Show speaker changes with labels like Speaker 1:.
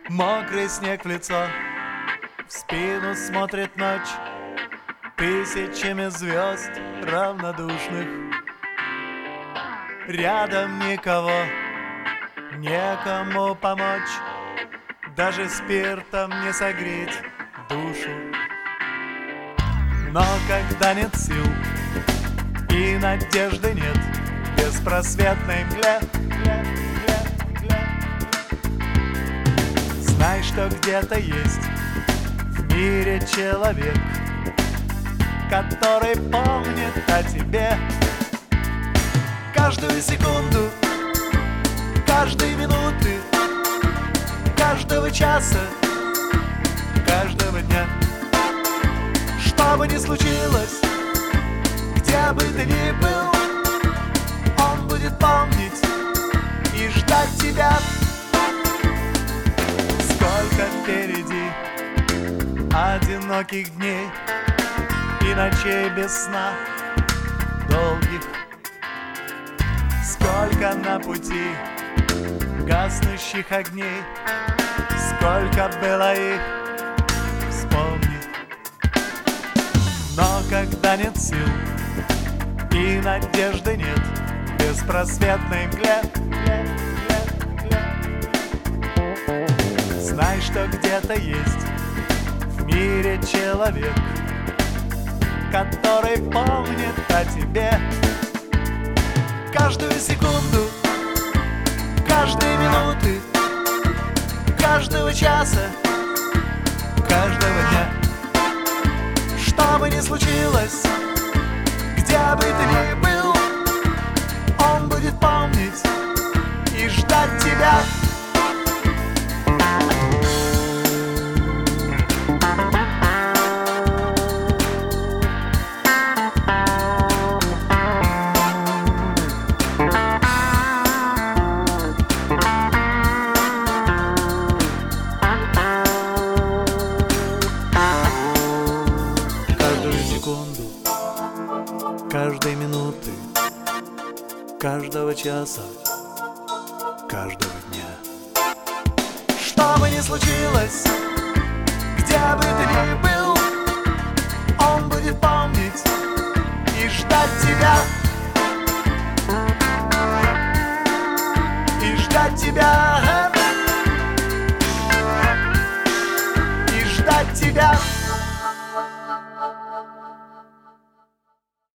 Speaker 1: Мокрый снег в лицо, в спину смотрит ночь тысячами звезд равнодушных. Рядом никого, некому помочь, даже спиртом не согреть душу. Но когда нет сил и надежды нет, в беспросветной мгле, знай, что где-то есть в мире человек, который помнит о тебе. Каждую секунду, каждой минуты, каждого часа, каждого дня. Что бы ни случилось, где бы ты ни был, он будет помнить и ждать тебя. Сколько впереди одиноких дней и ночей без сна долгих. Сколько на пути гаснущих огней, сколько было их, вспомни. Но когда нет сил и надежды нет, в беспросветной мгле, знай, что где-то есть в мире человек, который помнит о тебе. Каждую секунду, каждой минуты, каждого часа, каждого дня. Что бы ни случилось, где бы ты ни был, он будет помнить и ждать тебя. Каждой минуты, каждого часа, каждого дня. Что бы ни случилось, где бы ты ни был, он будет помнить и ждать тебя. И ждать тебя.